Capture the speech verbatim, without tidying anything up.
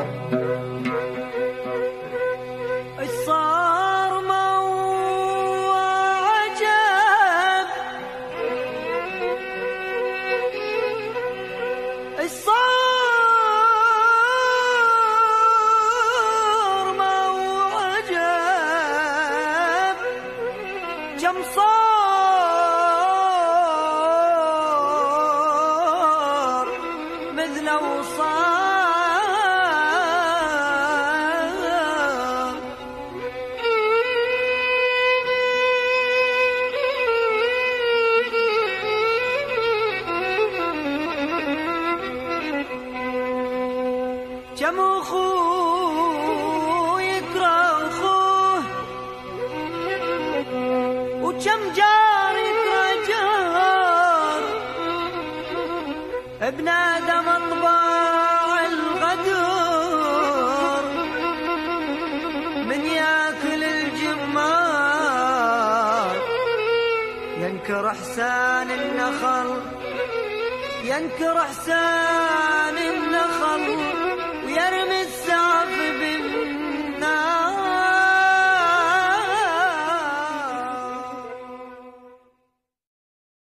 صار موعجب صار موعجب كم صار مثله وصار كم اخوه يكره اخوه وكم جار يكره جار ابن ادم اطباع الغدر من ياكل الجمار ينكر احسان النخل ينكر احسان النخل ويرمي السعف